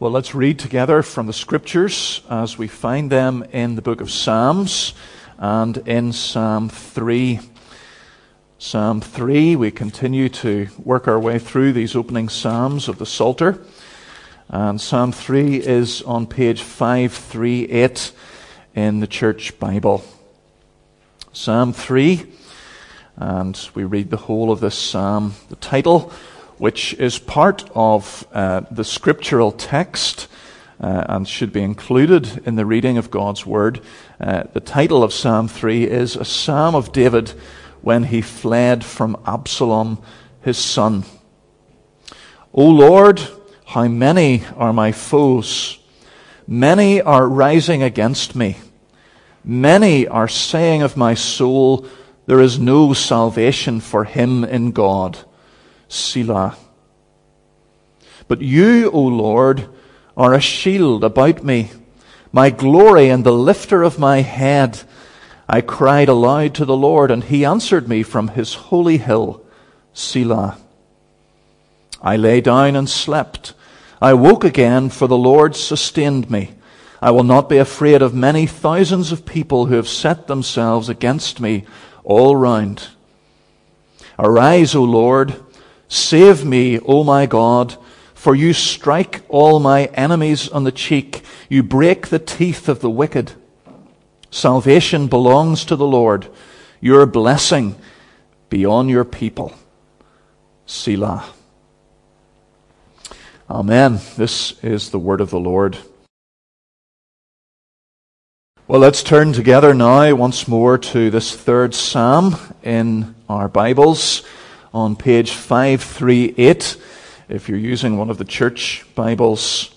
Well, let's read together from the Scriptures as we find them in the book of Psalms and in Psalm 3. Psalm 3, we continue to work our way through these opening Psalms of the Psalter. And Psalm 3 is on page 538 in the Church Bible. Psalm 3, and we read the whole of this psalm. The title, which is part of the scriptural text and should be included in the reading of God's Word. The title of Psalm 3 is A Psalm of David when he fled from Absalom, his son. O Lord, how many are my foes? Many are rising against me. Many are saying of my soul, there is no salvation for him in God. Selah. But you, O Lord, are a shield about me, my glory and the lifter of my head. I cried aloud to the Lord, and he answered me from his holy hill. Selah. I lay down and slept. I woke again, for the Lord sustained me. I will not be afraid of many thousands of people who have set themselves against me all round. Arise, O Lord. Save me, O my God, for you strike all my enemies on the cheek. You break the teeth of the wicked. Salvation belongs to the Lord. Your blessing be on your people. Selah. Amen. This is the word of the Lord. Well, let's turn together now once more to this third psalm in our Bibles on page 538, if you're using one of the church Bibles.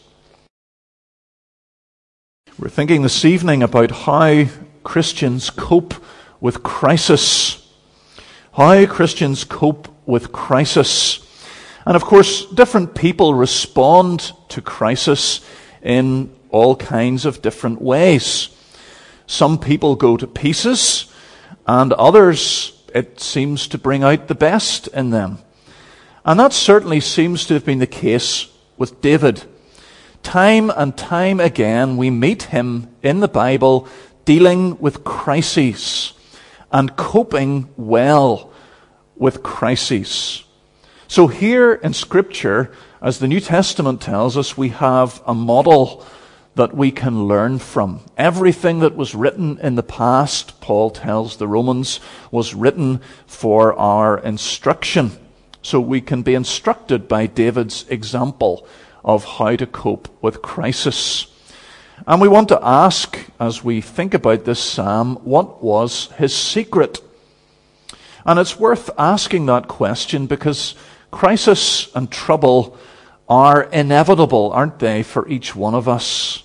We're thinking this evening about how Christians cope with crisis. How Christians cope with crisis. And of course, different people respond to crisis in all kinds of different ways. Some people go to pieces, and others, it seems to bring out the best in them. And that certainly seems to have been the case with David. Time and time again, we meet him in the Bible dealing with crises and coping well with crises. So here in Scripture, as the New Testament tells us, we have a model that we can learn from. Everything that was written in the past, Paul tells the Romans, was written for our instruction. So we can be instructed by David's example of how to cope with crisis. And we want to ask, as we think about this psalm, what was his secret? And it's worth asking that question because crisis and trouble are inevitable, aren't they, for each one of us?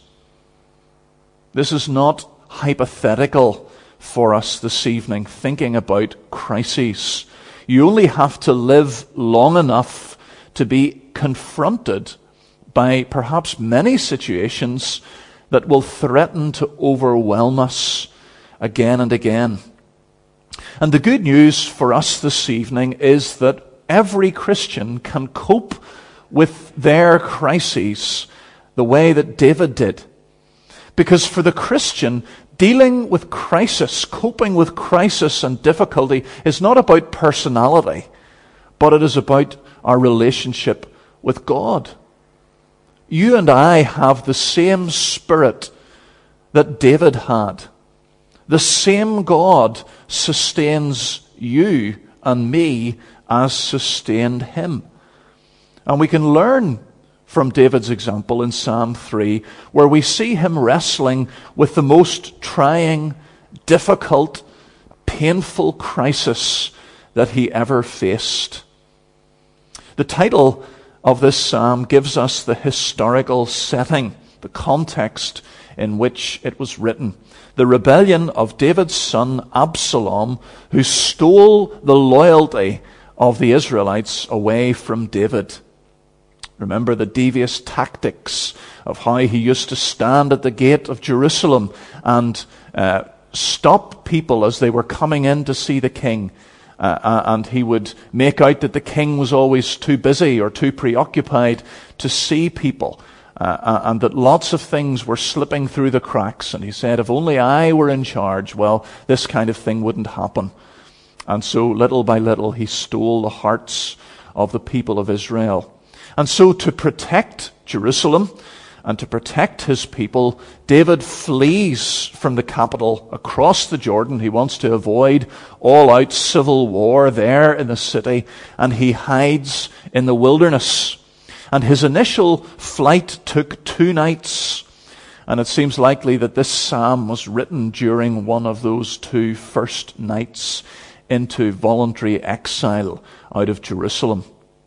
This is not hypothetical for us this evening, thinking about crises. You only have to live long enough to be confronted by perhaps many situations that will threaten to overwhelm us again and again. And the good news for us this evening is that every Christian can cope with their crises the way that David did. Because for the Christian, dealing with crisis, coping with crisis and difficulty is not about personality, but it is about our relationship with God. You and I have the same spirit that David had. The same God sustains you and me as sustained him. And we can learn from David's example in Psalm 3, where we see him wrestling with the most trying, difficult, painful crisis that he ever faced. The title of this psalm gives us the historical setting, the context in which it was written. The rebellion of David's son Absalom, who stole the loyalty of the Israelites away from David. Remember the devious tactics of how he used to stand at the gate of Jerusalem and stop people as they were coming in to see the king. And he would make out that the king was always too busy or too preoccupied to see people. and that lots of things were slipping through the cracks. And he said, if only I were in charge, well, this kind of thing wouldn't happen. And so little by little, he stole the hearts of the people of Israel. And so to protect Jerusalem and to protect his people, David flees from the capital across the Jordan. He wants to avoid all-out civil war there in the city, and he hides in the wilderness. And his initial flight took 2 nights, and it seems likely that this psalm was written during one of those 2 first nights into voluntary exile out of Jerusalem.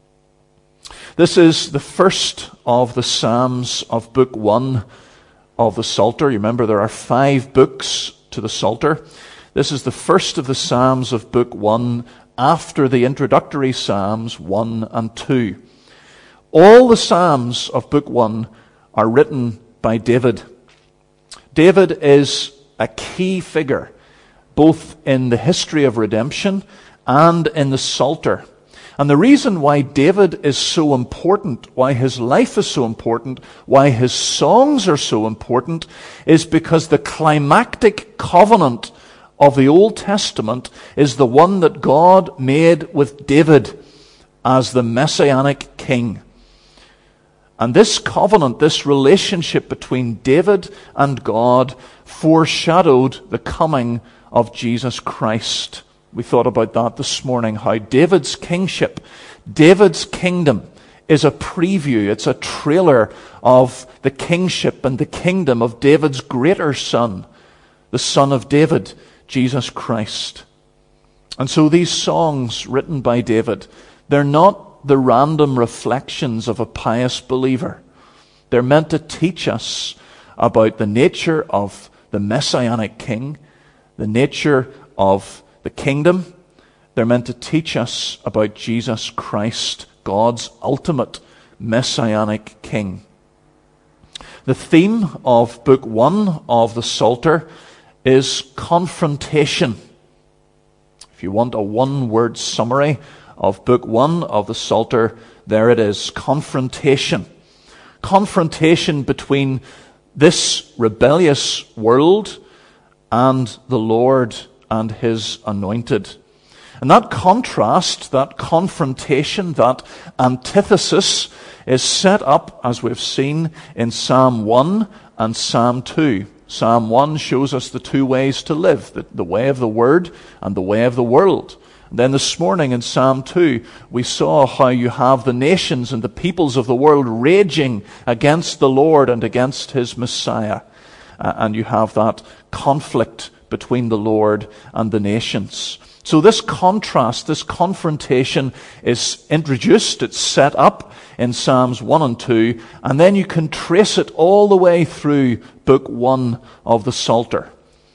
This is the first of the Psalms of Book 1 of the Psalter. You remember there are 5 books to the Psalter. This is the first of the Psalms of Book 1 after the introductory Psalms 1 and 2. All the Psalms of Book 1 are written by David. David is a key figure both in the history of redemption and in the Psalter. And the reason why David is so important, why his life is so important, why his songs are so important, is because the climactic covenant of the Old Testament is the one that God made with David as the Messianic king. And this covenant, this relationship between David and God, foreshadowed the coming of Jesus Christ. We thought about that this morning, how David's kingship, David's kingdom is a preview, it's a trailer of the kingship and the kingdom of David's greater son, the Son of David, Jesus Christ. And so these songs written by David, they're not the random reflections of a pious believer. They're meant to teach us about the nature of the Messianic King, the nature of the kingdom. They're meant to teach us about Jesus Christ, God's ultimate Messianic King. The theme of Book 1 of the Psalter is confrontation. If you want a one-word summary of Book 1 of the Psalter, there it is, confrontation. Confrontation between this rebellious world and the Lord and his anointed. And that contrast, that confrontation, that antithesis is set up, as we've seen, in Psalm 1 and Psalm 2. Psalm 1 shows us the 2 ways to live, the way of the Word and the way of the world. And then this morning in Psalm 2, we saw how you have the nations and the peoples of the world raging against the Lord and against his Messiah. And you have that conflict between the Lord and the nations. So this contrast, this confrontation is introduced, it's set up in Psalms 1 and 2, and then you can trace it all the way through Book 1 of the Psalter.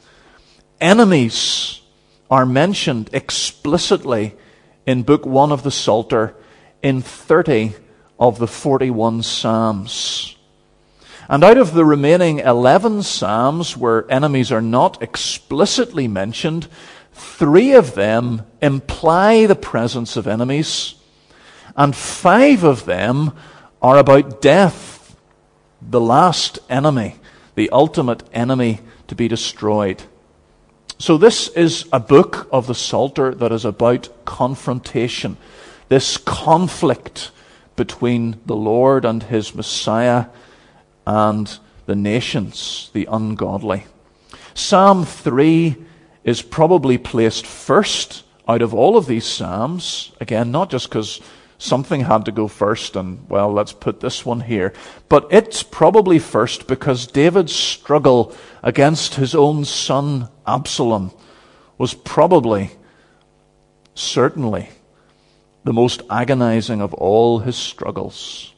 Enemies are mentioned explicitly in Book 1 of the Psalter in 30 of the 41 Psalms. And out of the remaining 11 Psalms where enemies are not explicitly mentioned, 3 of them imply the presence of enemies, and 5 of them are about death, the last enemy, the ultimate enemy to be destroyed. So this is a book of the Psalter that is about confrontation, this conflict between the Lord and his Messiah and the nations, the ungodly. Psalm 3 is probably placed first out of all of these Psalms. Again, not just because something had to go first and, well, let's put this one here. But it's probably first because David's struggle against his own son Absalom was probably, certainly, the most agonizing of all his struggles.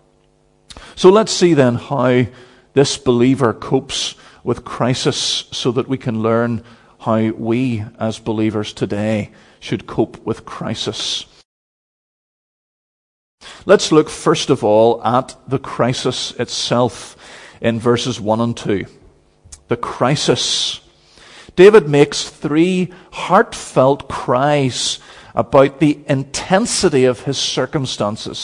So let's see then how this believer copes with crisis so that we can learn how we as believers today should cope with crisis. Let's look first of all at the crisis itself in verses 1 and 2. The crisis. David makes 3 heartfelt cries about the intensity of his circumstances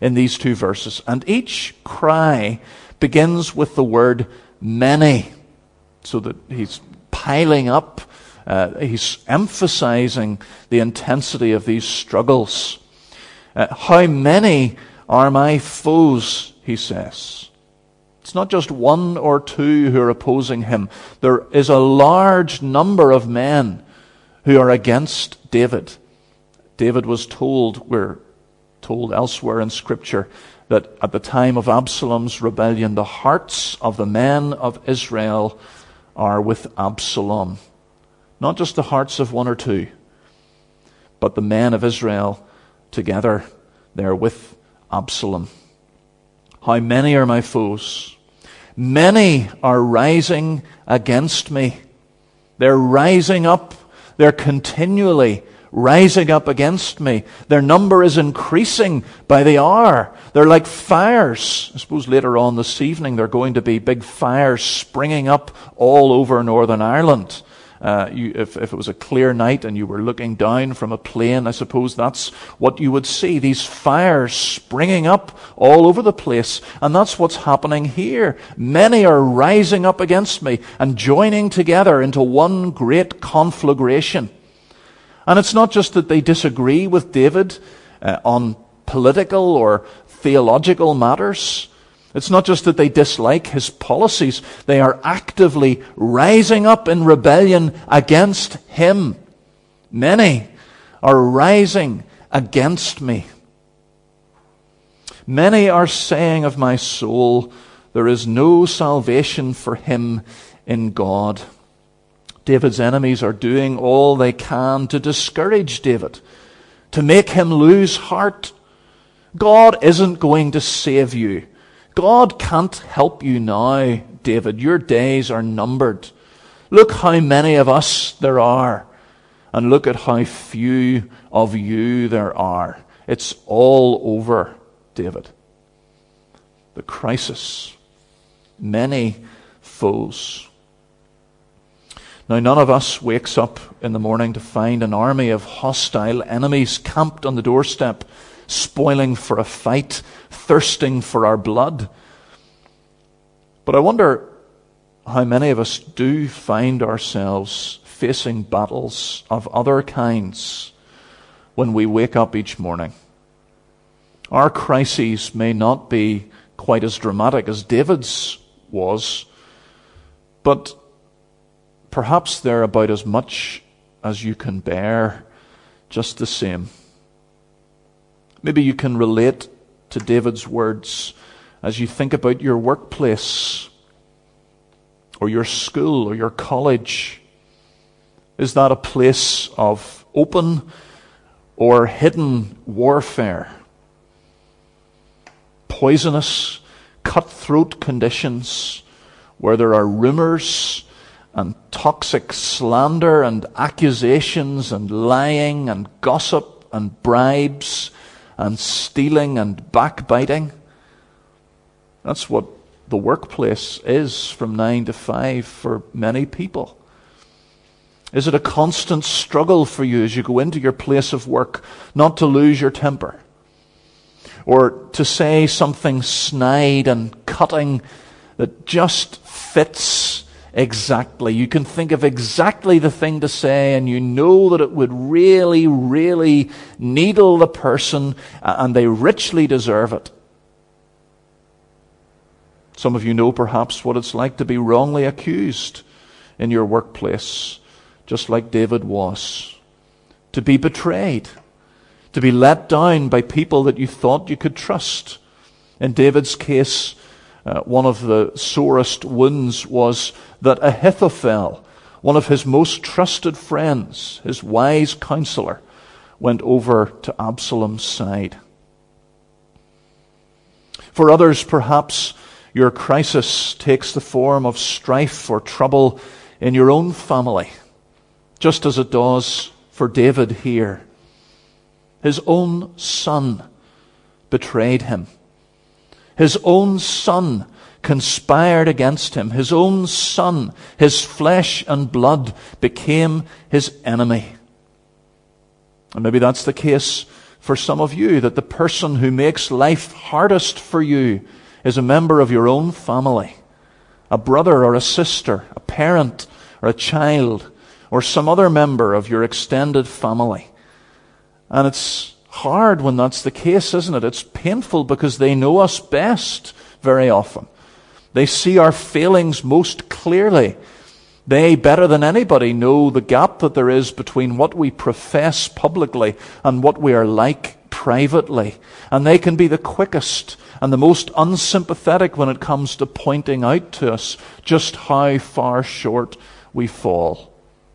in these two verses. And each cry begins with the word many, so that he's piling up, he's emphasizing the intensity of these struggles. How many are my foes, he says. It's not just one or two who are opposing him. There is a large number of men who are against David. David was told, we're told elsewhere in Scripture, that at the time of Absalom's rebellion, the hearts of the men of Israel are with Absalom. Not just the hearts of one or two, but the men of Israel together, they're with Absalom. How many are my foes? Many are rising against me. They're rising up. They're continually rising up against me. Their number is increasing by the hour. They're like fires. I suppose later on this evening there are going to be big fires springing up all over Northern Ireland. If it was a clear night and you were looking down from a plane, I suppose that's what you would see. These fires springing up all over the place. And that's what's happening here. Many are rising up against me and joining together into one great conflagration. And it's not just that they disagree with David on political or theological matters. It's not just that they dislike his policies. They are actively rising up in rebellion against him. Many are rising against me. Many are saying of my soul, there is no salvation for him in God. David's enemies are doing all they can to discourage David, to make him lose heart. God isn't going to save you. God can't help you now, David. Your days are numbered. Look how many of us there are, and look at how few of you there are. It's all over, David. The crisis. Many foes. Now, none of us wakes up in the morning to find an army of hostile enemies camped on the doorstep, spoiling for a fight, thirsting for our blood. But I wonder how many of us do find ourselves facing battles of other kinds when we wake up each morning. Our crises may not be quite as dramatic as David's was, but perhaps they're about as much as you can bear, just the same. Maybe you can relate to David's words as you think about your workplace or your school or your college. Is that a place of open or hidden warfare? Poisonous, cutthroat conditions where there are rumors and toxic slander and accusations and lying and gossip and bribes and stealing and backbiting. That's what the workplace is from 9 to 5 for many people. Is it a constant struggle for you as you go into your place of work not to lose your temper? Or to say something snide and cutting that just fits exactly. You can think of exactly the thing to say and you know that it would really, really needle the person and they richly deserve it. Some of you know perhaps what it's like to be wrongly accused in your workplace, just like David was. To be betrayed. To be let down by people that you thought you could trust. In David's case, one of the sorest wounds was that Ahithophel, one of his most trusted friends, his wise counselor, went over to Absalom's side. For others, perhaps, your crisis takes the form of strife or trouble in your own family, just as it does for David here. His own son betrayed him. His own son conspired against him. His own son, his flesh and blood, became his enemy. And maybe that's the case for some of you that the person who makes life hardest for you is a member of your own family, a brother or a sister, a parent or a child, or some other member of your extended family. And it's hard when that's the case, isn't it? It's painful because they know us best very often. They see our failings most clearly. They, better than anybody, know the gap that there is between what we profess publicly and what we are like privately. And they can be the quickest and the most unsympathetic when it comes to pointing out to us just how far short we fall.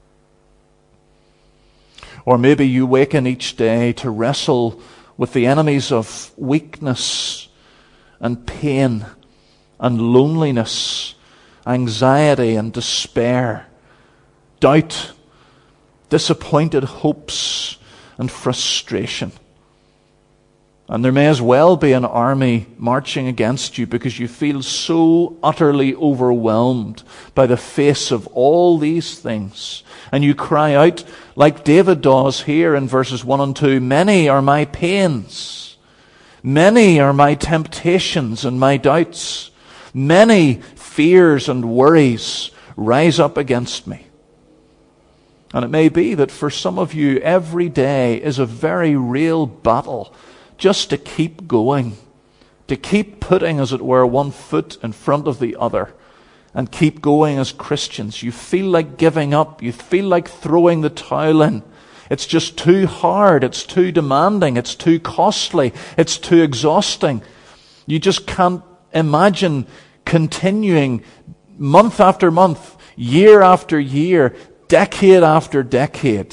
Or maybe you waken each day to wrestle with the enemies of weakness and pain and loneliness, anxiety and despair, doubt, disappointed hopes and frustration. And there may as well be an army marching against you because you feel so utterly overwhelmed by the face of all these things. And you cry out like David does here in verses 1 and 2, "Many are my pains, many are my temptations and my doubts, many fears and worries rise up against me." And it may be that for some of you, every day is a very real battle just to keep going, to keep putting, as it were, one foot in front of the other, and keep going as Christians. You feel like giving up. You feel like throwing the towel in. It's just too hard. It's too demanding. It's too costly. It's too exhausting. You just can't imagine continuing month after month, year after year, decade after decade.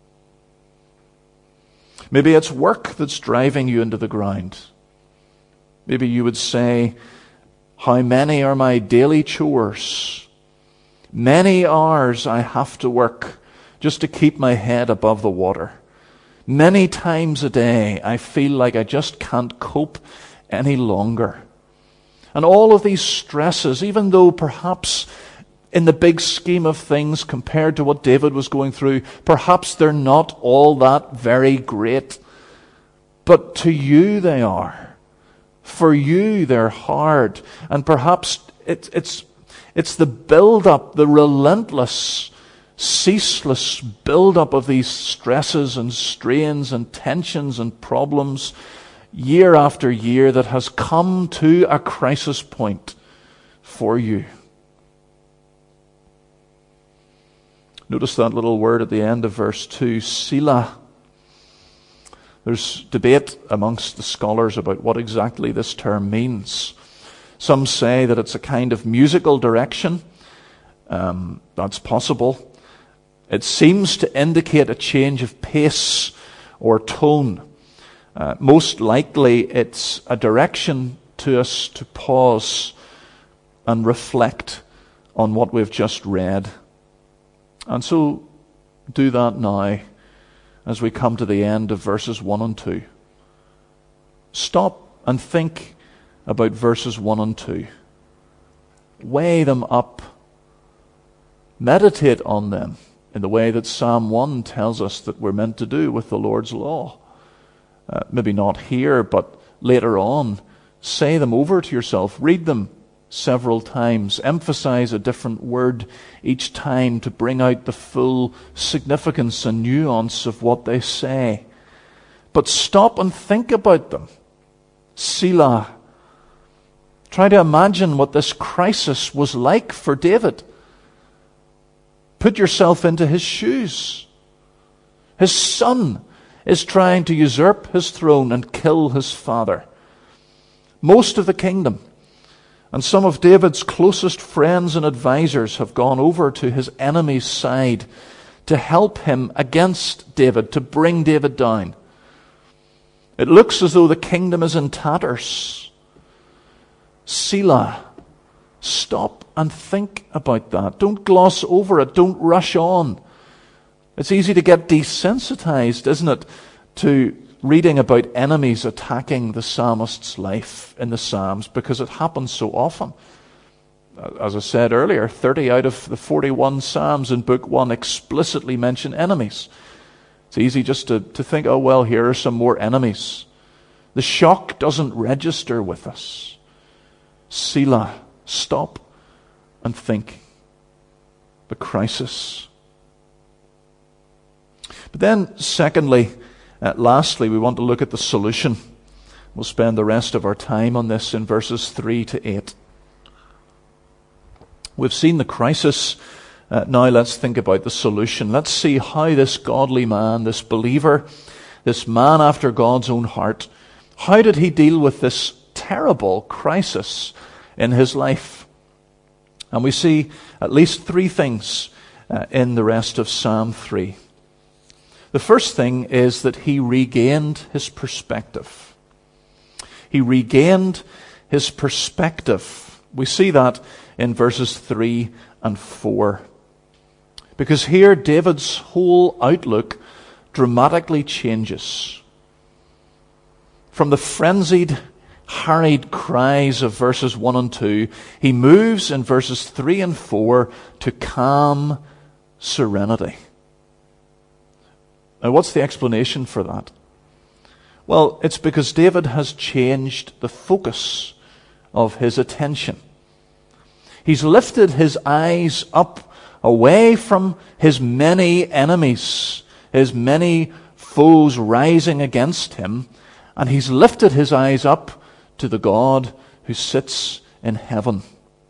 Maybe it's work that's driving you into the ground. Maybe you would say, "How many are my daily chores? Many hours I have to work just to keep my head above the water. Many times a day I feel like I just can't cope any longer." And all of these stresses, even though perhaps in the big scheme of things compared to what David was going through, perhaps they're not all that very great. But to you they are. For you they're hard. And perhaps it's the build-up, the relentless, ceaseless build-up of these stresses and strains and tensions and problems year after year that has come to a crisis point for you. Notice that little word at the end of verse 2, Selah. There's debate amongst the scholars about what exactly this term means. Some say that it's a kind of musical direction. That's possible. It seems to indicate a change of pace or tone. Most likely it's a direction to us to pause and reflect on what we've just read. And so do that now as we come to the end of verses 1 and 2. Stop and think about verses 1 and 2. Weigh them up. Meditate on them in the way that Psalm 1 tells us that we're meant to do with the Lord's law. Maybe not here, but later on. Say them over to yourself. Read them several times. Emphasize a different word each time to bring out the full significance and nuance of what they say. But stop and think about them. Selah. Try to imagine what this crisis was like for David. Put yourself into his shoes. His son is trying to usurp his throne and kill his father. Most of the kingdom and some of David's closest friends and advisors have gone over to his enemy's side to help him against David, to bring David down. It looks as though the kingdom is in tatters. Selah. Stop and think about that. Don't gloss over it. Don't rush on. It's easy to get desensitized, isn't it, to reading about enemies attacking the psalmist's life in the Psalms because it happens so often. As I said earlier, 30 out of the 41 Psalms in Book 1 explicitly mention enemies. It's easy just to think, oh, well, here are some more enemies. The shock doesn't register with us. Selah, stop and think. The crisis. But then, secondly, lastly, we want to look at the solution. We'll spend the rest of our time on this in verses 3 to 8. We've seen the crisis. Now let's think about the solution. Let's see how this godly man, this believer, this man after God's own heart, how did he deal with this terrible crisis in his life? And we see at least three things in the rest of Psalm 3. The first thing is that he regained his perspective. He regained his perspective. We see that in verses 3 and 4. Because here David's whole outlook dramatically changes. From the frenzied, harried cries of verses 1 and 2, he moves in verses 3 and 4 to calm serenity. Now, what's the explanation for that? Well, it's because David has changed the focus of his attention. He's lifted his eyes up away from his many enemies, his many foes rising against him, and he's lifted his eyes up to the God who sits in heaven.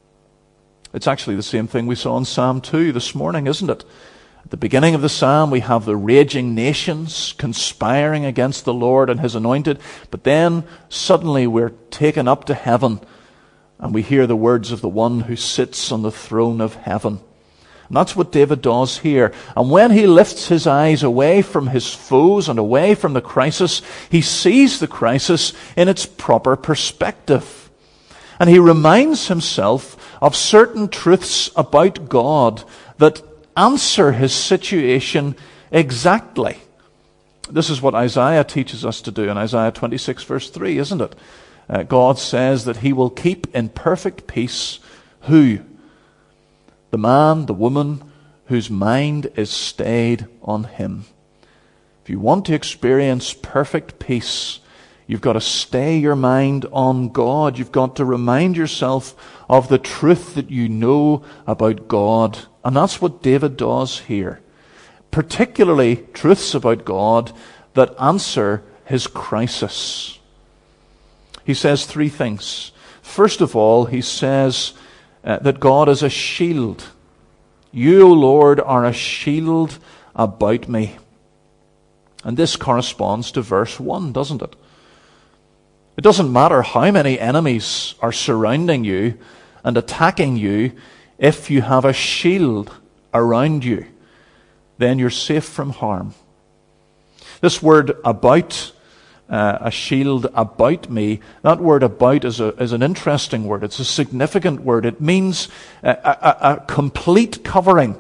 It's actually the same thing we saw in Psalm 2 this morning, isn't it? At the beginning of the psalm, we have the raging nations conspiring against the Lord and his anointed, but then suddenly we're taken up to heaven and we hear the words of the one who sits on the throne of heaven. And that's what David does here. And when he lifts his eyes away from his foes and away from the crisis, he sees the crisis in its proper perspective. And he reminds himself of certain truths about God that answer his situation exactly. This is what Isaiah teaches us to do in Isaiah 26 verse 3, isn't it? God says that he will keep in perfect peace who? The man, the woman, whose mind is stayed on him. If you want to experience perfect peace, you've got to stay your mind on God. You've got to remind yourself of the truth that you know about God. And that's what David does here. Particularly truths about God that answer his crisis. He says three things. First of all, he says that God is a shield. You, O Lord, are a shield about me. And this corresponds to verse 1, doesn't it? It doesn't matter how many enemies are surrounding you and attacking you, if you have a shield around you, then you're safe from harm. This word about, a shield about me, that word about is an interesting word. It's a significant word. It means a complete covering.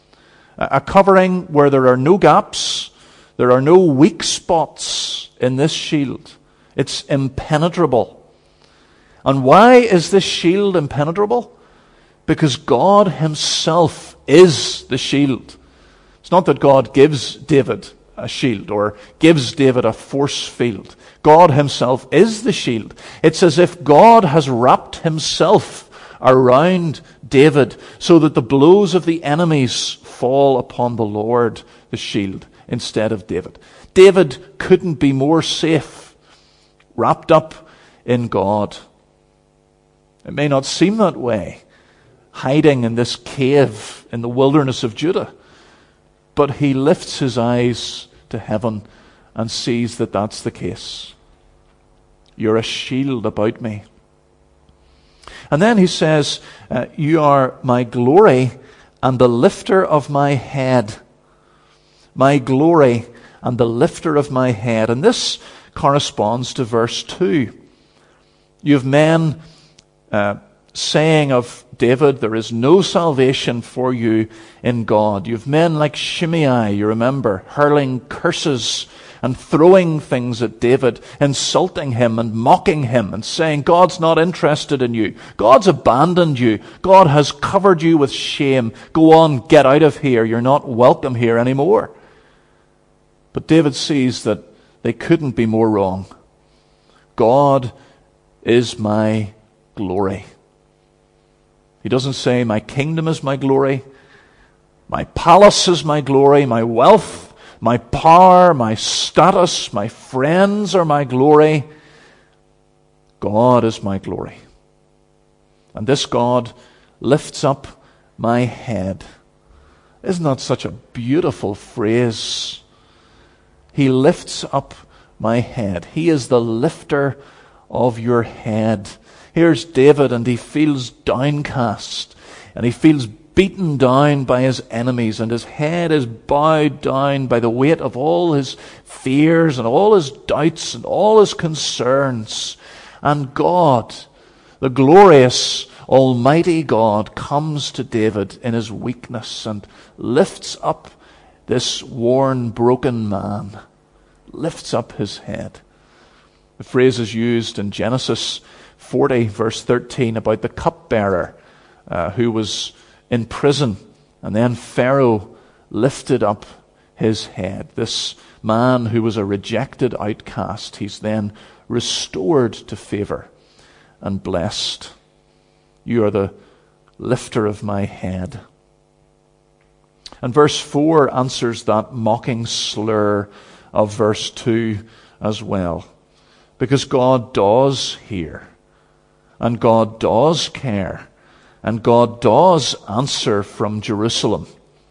A covering where there are no gaps, there are no weak spots in this shield. It's impenetrable. And why is this shield impenetrable? Because God himself is the shield. It's not that God gives David a shield or gives David a force field. God himself is the shield. It's as if God has wrapped himself around David so that the blows of the enemies fall upon the Lord, the shield, instead of David. David couldn't be more safe, wrapped up in God. It may not seem that way, hiding in this cave in the wilderness of Judah. But he lifts his eyes to heaven and sees that that's the case. You're a shield about me. And then he says, you are my glory and the lifter of my head. My glory and the lifter of my head. And this corresponds to verse 2. You have men saying of David, there is no salvation for you in God. You have men like Shimei, you remember, hurling curses and throwing things at David, insulting him and mocking him and saying, God's not interested in you. God's abandoned you. God has covered you with shame. Go on, get out of here. You're not welcome here anymore. But David sees that they couldn't be more wrong. God is my glory. He doesn't say, my kingdom is my glory, my palace is my glory, my wealth, my power, my status, my friends are my glory. God is my glory. And this God lifts up my head. Isn't that such a beautiful phrase? He lifts up my head. He is the lifter of your head. Here's David, and he feels downcast, and he feels beaten down by his enemies, and his head is bowed down by the weight of all his fears and all his doubts and all his concerns. And God, the glorious Almighty God, comes to David in his weakness and lifts up this worn, broken man, lifts up his head. The phrase is used in Genesis 40, verse 13, about the cupbearer who was in prison, and then Pharaoh lifted up his head. This man who was a rejected outcast, he's then restored to favor and blessed. You are the lifter of my head. And verse 4 answers that mocking slur of verse 2 as well. Because God does hear, and God does care, and God does answer from Jerusalem.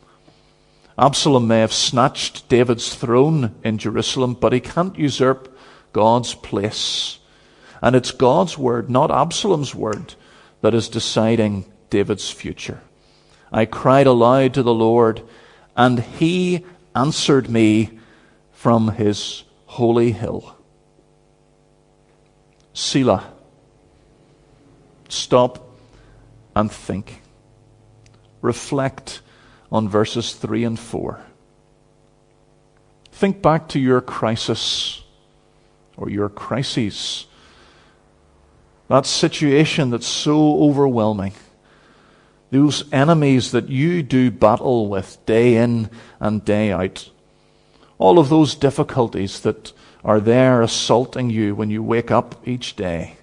Absalom may have snatched David's throne in Jerusalem, but he can't usurp God's place. And it's God's word, not Absalom's word, that is deciding David's future. I cried aloud to the Lord, and he answered me from his holy hill. Selah. Stop and think. Reflect on verses 3 and 4. Think back to your crisis or your crises. That situation that's so overwhelming. Those enemies that you do battle with day in and day out. All of those difficulties that are there assaulting you when you wake up each day.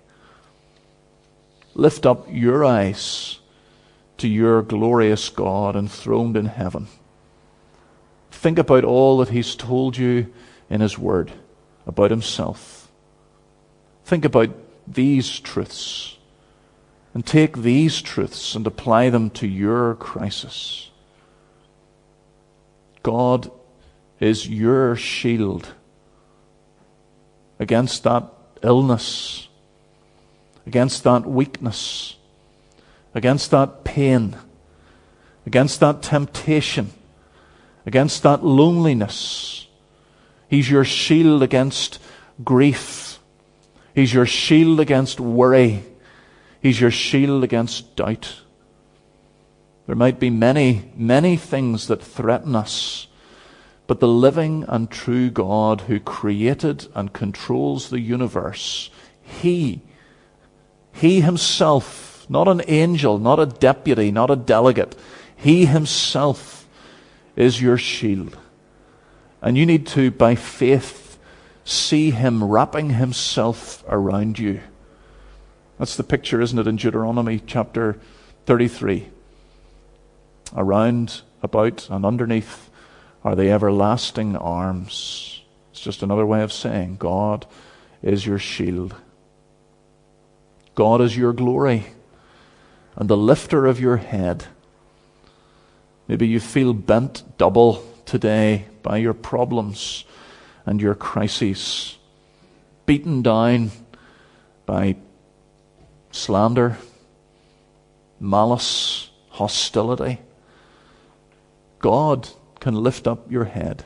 Lift up your eyes to your glorious God enthroned in heaven. Think about all that he's told you in his word about himself. Think about these truths and take these truths and apply them to your crisis. God is your shield against that illness, against that weakness, against that pain, against that temptation, against that loneliness. He's your shield against grief. He's your shield against worry. He's your shield against doubt. There might be many, many things that threaten us, but the living and true God who created and controls the universe, He himself, not an angel, not a deputy, not a delegate, He himself is your shield. And you need to, by faith, see Him wrapping Himself around you. That's the picture, isn't it, in Deuteronomy chapter 33. Around, about, and underneath are the everlasting arms. It's just another way of saying God is your shield. God is your glory and the lifter of your head. Maybe you feel bent double today by your problems and your crises, beaten down by slander, malice, hostility. God can lift up your head.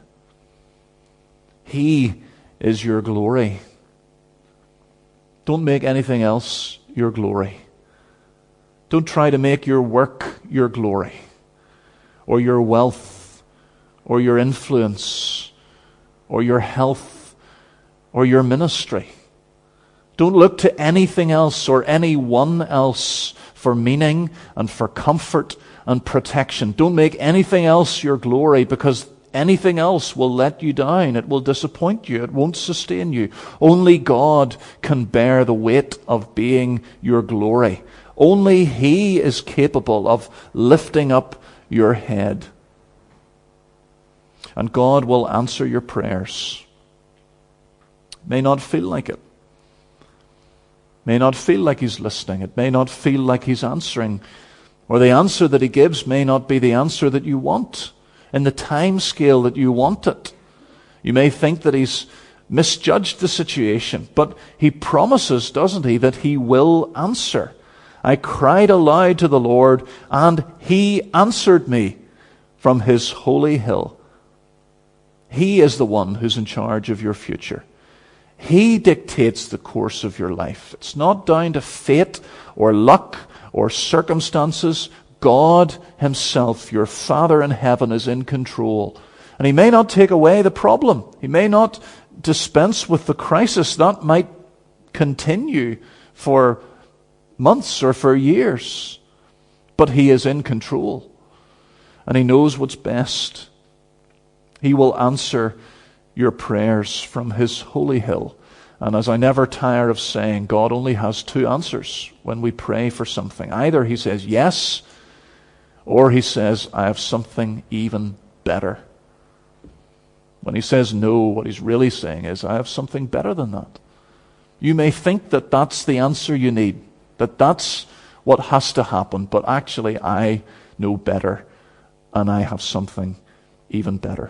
He is your glory. Don't make anything else your glory. Don't try to make your work your glory, or your wealth, or your influence, or your health, or your ministry. Don't look to anything else or anyone else for meaning and for comfort and protection. Don't make anything else your glory, because Anything else will let you down. It will disappoint you. It won't sustain you. Only God can bear the weight of being your glory. Only He is capable of lifting up your head. And God will answer your prayers. May not feel like it. May not feel like He's listening. It may not feel like He's answering. Or the answer that He gives may not be the answer that you want, in the time scale that you want it. You may think that He's misjudged the situation, but He promises, doesn't He, that He will answer. I cried aloud to the Lord, and He answered me from His holy hill. He is the one who's in charge of your future. He dictates the course of your life. It's not down to fate or luck or circumstances. God Himself, your Father in heaven, is in control. And He may not take away the problem. He may not dispense with the crisis. That might continue for months or for years. But He is in control. And He knows what's best. He will answer your prayers from His holy hill. And as I never tire of saying, God only has two answers when we pray for something. Either He says yes, or He says, I have something even better. When He says no, what He's really saying is, I have something better than that. You may think that that's the answer you need, that that's what has to happen, but actually I know better, and I have something even better.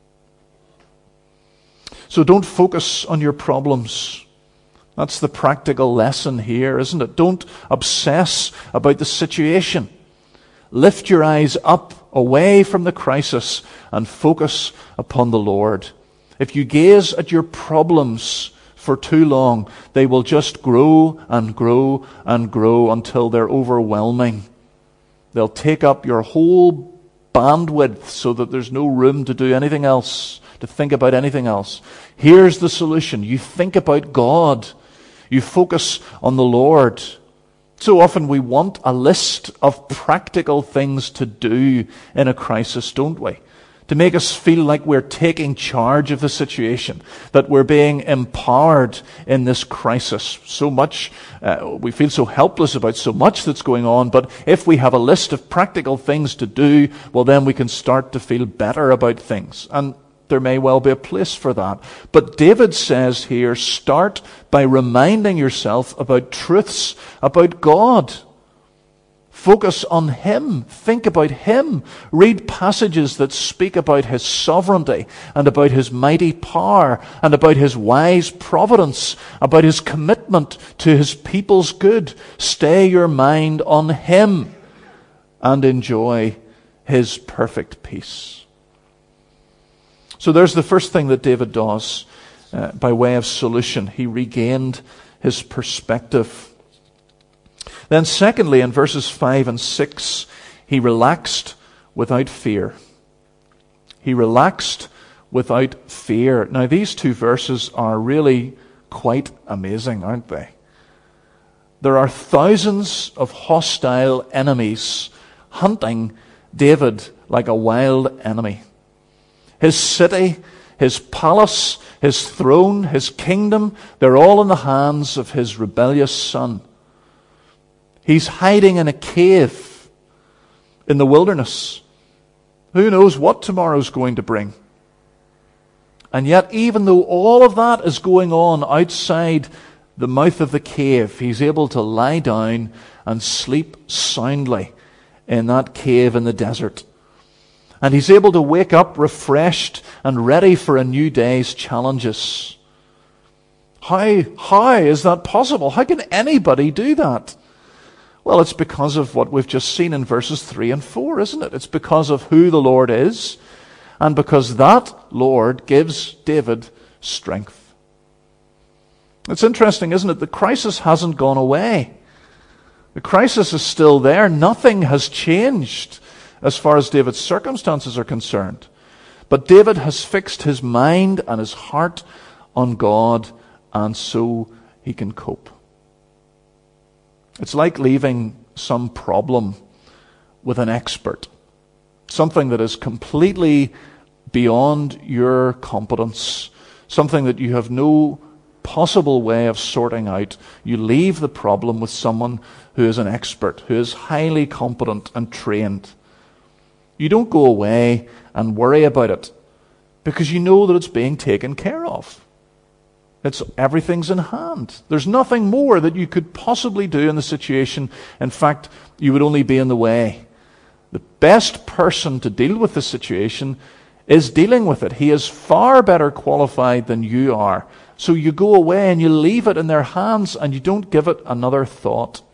So don't focus on your problems. That's the practical lesson here, isn't it? Don't obsess about the situation. Lift your eyes up, away from the crisis, and focus upon the Lord. If you gaze at your problems for too long, they will just grow and grow and grow until they're overwhelming. They'll take up your whole bandwidth so that there's no room to do anything else, to think about anything else. Here's the solution. You think about God. You focus on the Lord. So often we want a list of practical things to do in a crisis, don't we? To make us feel like we're taking charge of the situation, that we're being empowered in this crisis. So much, we feel so helpless about so much that's going on, but if we have a list of practical things to do, well then we can start to feel better about things. And there may well be a place for that. But David says here, start by reminding yourself about truths about God. Focus on Him. Think about Him. Read passages that speak about His sovereignty and about His mighty power and about His wise providence, about His commitment to His people's good. Stay your mind on Him and enjoy His perfect peace. So there's the first thing that David does by way of solution. He regained his perspective. Then secondly, in verses 5 and 6, he relaxed without fear. He relaxed without fear. Now these two verses are really quite amazing, aren't they? There are thousands of hostile enemies hunting David like a wild enemy. His city, his palace, his throne, his kingdom, they're all in the hands of his rebellious son. He's hiding in a cave in the wilderness. Who knows what tomorrow's going to bring? And yet, even though all of that is going on outside the mouth of the cave, he's able to lie down and sleep soundly in that cave in the desert. And he's able to wake up refreshed and ready for a new day's challenges. How is that possible? How can anybody do that? Well, it's because of what we've just seen in verses 3 and 4, isn't it? It's because of who the Lord is, and because that Lord gives David strength. It's interesting, isn't it? The crisis hasn't gone away. The crisis is still there. Nothing has changed as far as David's circumstances are concerned. But David has fixed his mind and his heart on God, and so he can cope. It's like leaving some problem with an expert. Something that is completely beyond your competence, something that you have no possible way of sorting out, you leave the problem with someone who is an expert, who is highly competent and trained. You don't go away and worry about it because you know that it's being taken care of. Everything's in hand. There's nothing more that you could possibly do in the situation. In fact, you would only be in the way. The best person to deal with the situation is dealing with it. He is far better qualified than you are. So you go away and you leave it in their hands and you don't give it another thought.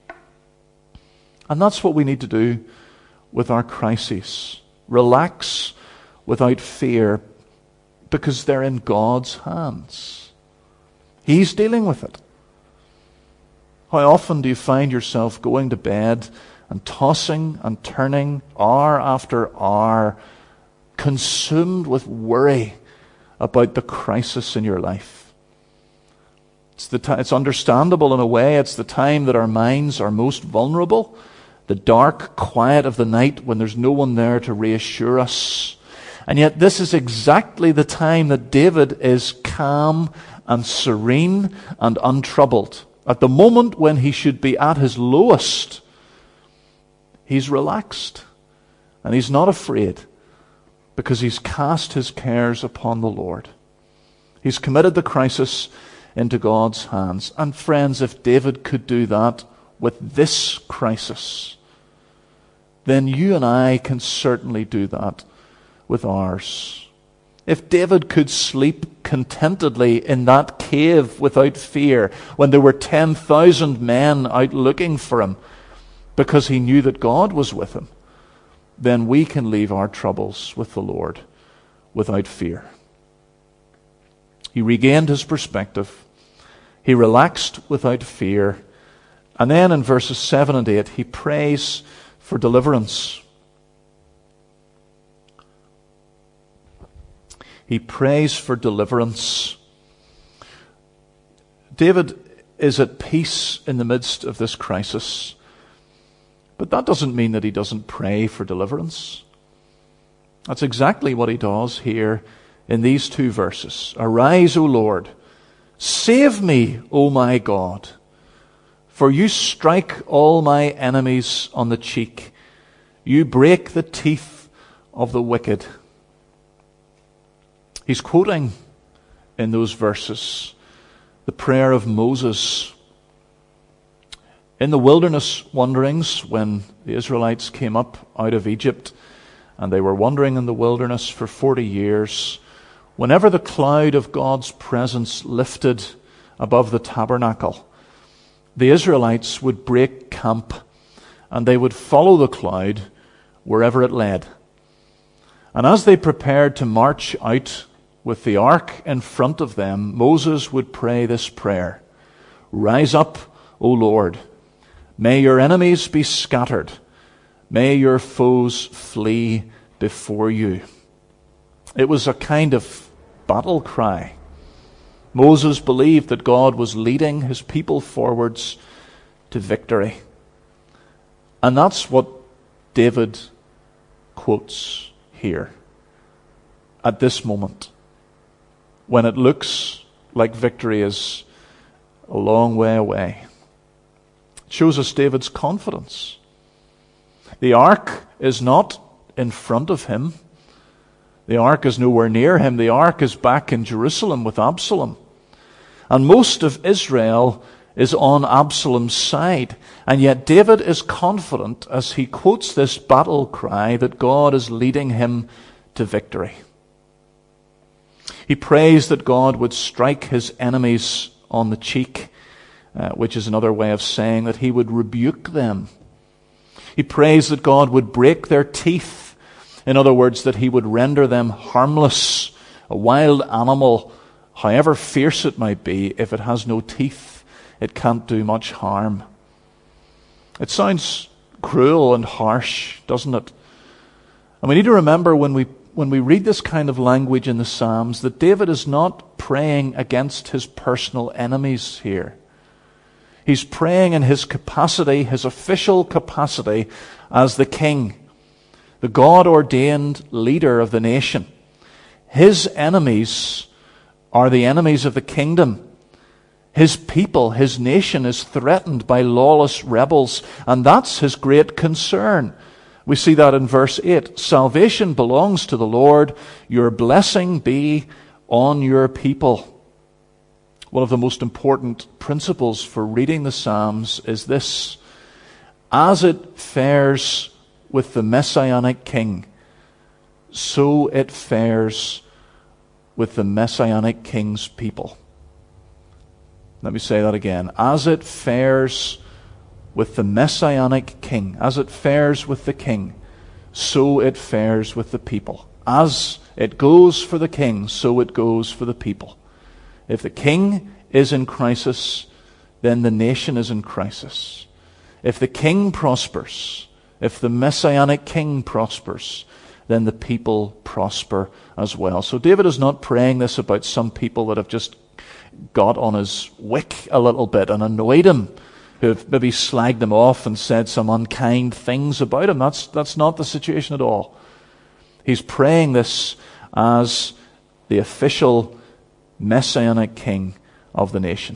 And that's what we need to do with our crises. Relax without fear because they're in God's hands. He's dealing with it. How often do you find yourself going to bed and tossing and turning hour after hour, consumed with worry about the crisis in your life? It's understandable in a way. It's the time that our minds are most vulnerable, the dark quiet of the night when there's no one there to reassure us. And yet this is exactly the time that David is calm and serene and untroubled. At the moment when he should be at his lowest, he's relaxed and he's not afraid because he's cast his cares upon the Lord. He's committed the crisis into God's hands. And friends, if David could do that with this crisis, then you and I can certainly do that with ours. If David could sleep contentedly in that cave without fear when there were 10,000 men out looking for him because he knew that God was with him, then we can leave our troubles with the Lord without fear. He regained his perspective. He relaxed without fear. And then in verses 7 and 8, he prays for deliverance. He prays for deliverance. David is at peace in the midst of this crisis. But that doesn't mean that he doesn't pray for deliverance. That's exactly what he does here in these two verses. Arise, O Lord. Save me, O my God. For you strike all my enemies on the cheek. You break the teeth of the wicked. He's quoting in those verses the prayer of Moses. In the wilderness wanderings, when the Israelites came up out of Egypt and they were wandering in the wilderness for 40 years, whenever the cloud of God's presence lifted above the tabernacle, the Israelites would break camp and they would follow the cloud wherever it led. And as they prepared to march out with the ark in front of them, Moses would pray this prayer: Rise up, O Lord. May your enemies be scattered. May your foes flee before you. It was a kind of battle cry. Moses believed that God was leading his people forwards to victory. And that's what David quotes here at this moment, when it looks like victory is a long way away. It shows us David's confidence. The ark is not in front of him. The ark is nowhere near him. The ark is back in Jerusalem with Absalom. And most of Israel is on Absalom's side. And yet David is confident as he quotes this battle cry that God is leading him to victory. He prays that God would strike his enemies on the cheek, which is another way of saying that he would rebuke them. He prays that God would break their teeth. In other words, that he would render them harmless. A wild animal, however fierce it might be, if it has no teeth, it can't do much harm. It sounds cruel and harsh, doesn't it? And we need to remember when we read this kind of language in the Psalms that David is not praying against his personal enemies here. He's praying in his capacity, his official capacity as the king, the God-ordained leader of the nation. His enemies are the enemies of the kingdom. His people, his nation is threatened by lawless rebels, and that's his great concern. We see that in verse 8. Salvation belongs to the Lord. Your blessing be on your people. One of the most important principles for reading the Psalms is this: as it fares with the Messianic King, so it fares with the Messianic King's people. Let me say that again. As it fares with the Messianic King, as it fares with the King, so it fares with the people. As it goes for the King, so it goes for the people. If the King is in crisis, then the nation is in crisis. If the King prospers, if the Messianic King prospers, then the people prosper as well. So David is not praying this about some people that have just got on his wick a little bit and annoyed him, who have maybe slagged him off and said some unkind things about him. That's not the situation at all. He's praying this as the official Messianic King of the nation.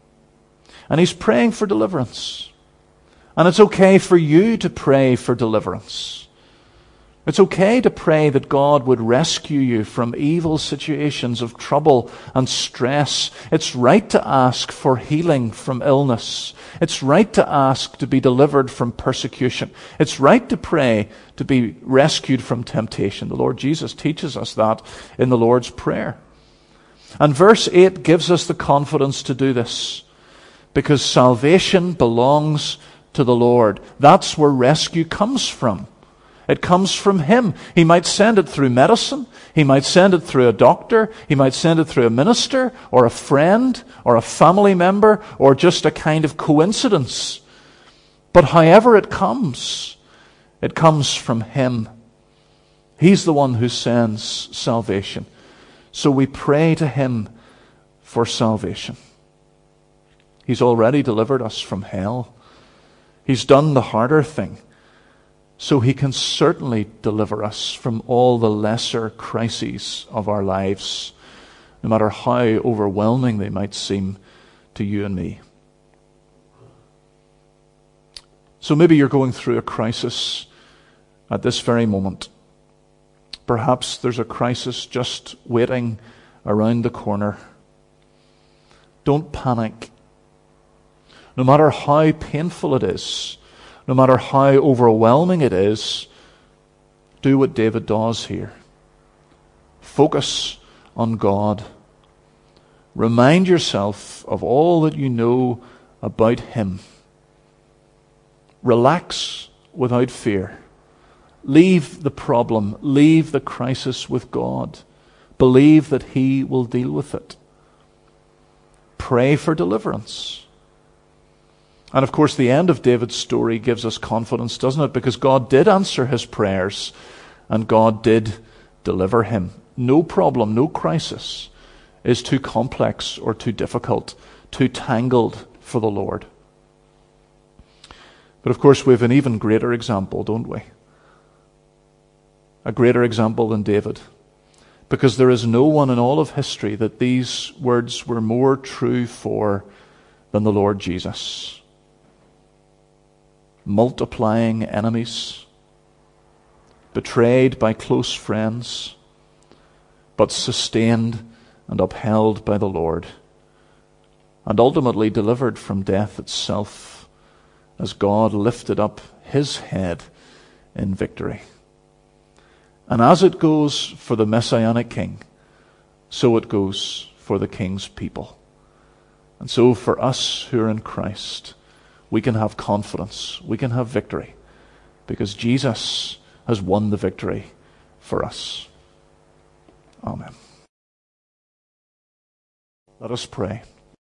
And he's praying for deliverance. And it's okay for you to pray for deliverance. It's okay to pray that God would rescue you from evil situations of trouble and stress. It's right to ask for healing from illness. It's right to ask to be delivered from persecution. It's right to pray to be rescued from temptation. The Lord Jesus teaches us that in the Lord's Prayer. And verse 8 gives us the confidence to do this, because salvation belongs to the Lord. That's where rescue comes from. It comes from Him. He might send it through medicine. He might send it through a doctor. He might send it through a minister or a friend or a family member or just a kind of coincidence. But however it comes from Him. He's the one who sends salvation. So we pray to Him for salvation. He's already delivered us from hell. He's done the harder thing. So He can certainly deliver us from all the lesser crises of our lives, no matter how overwhelming they might seem to you and me. So maybe you're going through a crisis at this very moment. Perhaps there's a crisis just waiting around the corner. Don't panic. No matter how painful it is, no matter how overwhelming it is, do what David does here. Focus on God. Remind yourself of all that you know about Him. Relax without fear. Leave the problem, leave the crisis with God. Believe that He will deal with it. Pray for deliverance. And of course, the end of David's story gives us confidence, doesn't it? Because God did answer his prayers, and God did deliver him. No problem, no crisis is too complex or too difficult, too tangled for the Lord. But of course, we have an even greater example, don't we? A greater example than David. Because there is no one in all of history that these words were more true for than the Lord Jesus. Multiplying enemies, betrayed by close friends, but sustained and upheld by the Lord, and ultimately delivered from death itself as God lifted up His head in victory. And as it goes for the Messianic King, so it goes for the King's people. And so for us who are in Christ, we can have confidence, we can have victory, because Jesus has won the victory for us. Amen. Let us pray.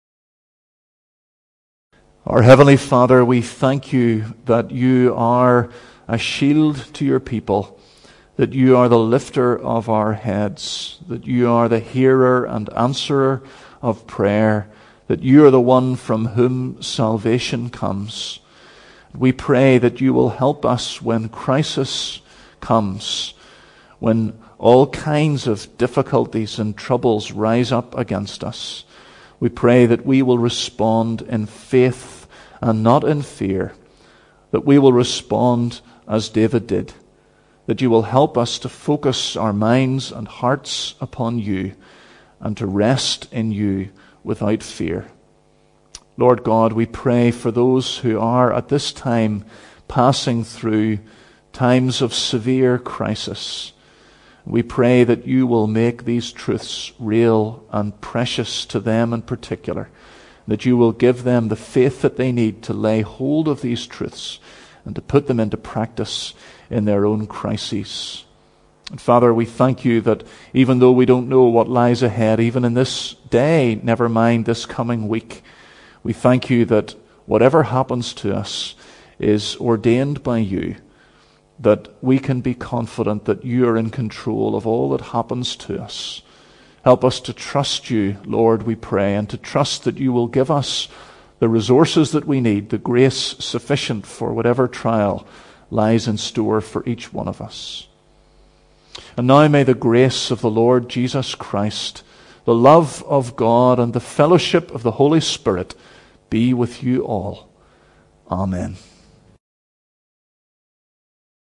Our Heavenly Father, we thank You that You are a shield to Your people, that You are the lifter of our heads, that You are the hearer and answerer of prayer, that You are the one from whom salvation comes. We pray that You will help us when crisis comes, when all kinds of difficulties and troubles rise up against us. We pray that we will respond in faith and not in fear, that we will respond as David did, that you will help us to focus our minds and hearts upon you and to rest in you without fear. Lord God, we pray for those who are at this time passing through times of severe crisis. We pray that you will make these truths real and precious to them in particular, that you will give them the faith that they need to lay hold of these truths and to put them into practice in their own crises. And Father, we thank you that even though we don't know what lies ahead, even in this day, never mind this coming week, we thank you that whatever happens to us is ordained by you, that we can be confident that you are in control of all that happens to us. Help us to trust you, Lord, we pray, and to trust that you will give us the resources that we need, the grace sufficient for whatever trial lies in store for each one of us. And now may the grace of the Lord Jesus Christ, the love of God, and the fellowship of the Holy Spirit be with you all. Amen.